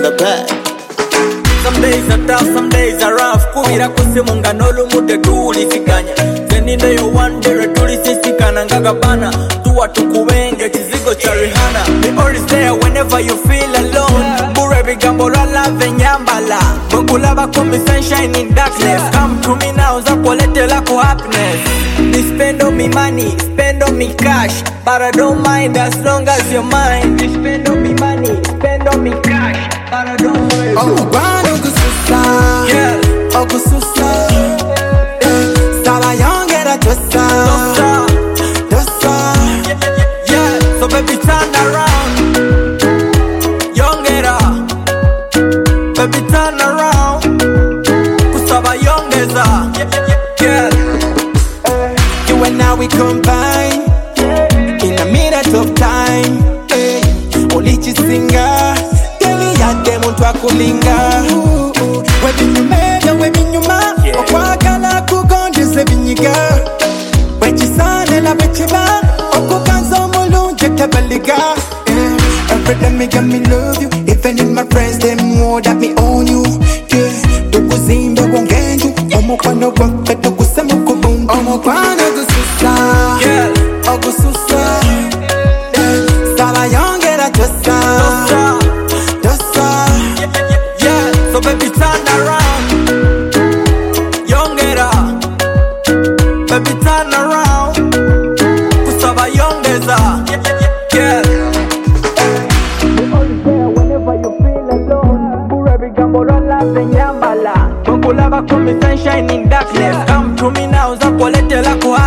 the bed. Some days are tough, some days are rough. Kubira kusimunga nolu mude tulisikanya. Zeninde yo one day tulisisikana ngagabana. Tuwa tukubenge kizigo cha Rihanna. Me always there whenever you feel alone. Bure bigambo la love nyambala. Bongulaba kumi sunshine in darkness. Come to me now za kolete lako happiness. They spend on me money, spend on me cash, but I don't mind as long as you're mine. They spend on me money, spend on me cash, but I don't mind. Oh, Guano Gususa, Yeah, oh Gususa, Sala young and a Tosa, Tosa, yeah. So baby turn around, young era. Baby turn around, kusaba young eza. Yeah, you and I we combine in a minute of time. Olichi singer, tell ya demo twakulinga. Webi nyumega, webi nyuma, okwagala kugondeze binyiga. Wechisane la wechiba, okukanzo mulunje tebeliga. Every day me get me love you, even if my friends them more that me own you. Yeah, tukuzimbe wongenju, omukwano gwafe tukusemu kubungu. Omukwano gususa, yeah. oh gususa, Sala yongera tosa, tosa. Yeah, so baby turn around, young era. Baby turn around, kusaba young eza. Yeah. We always there whenever you feel alone. Bure bigambo la love nyambala. Bongulaba kumi sunshine in darkness. Come to me now za kolete lako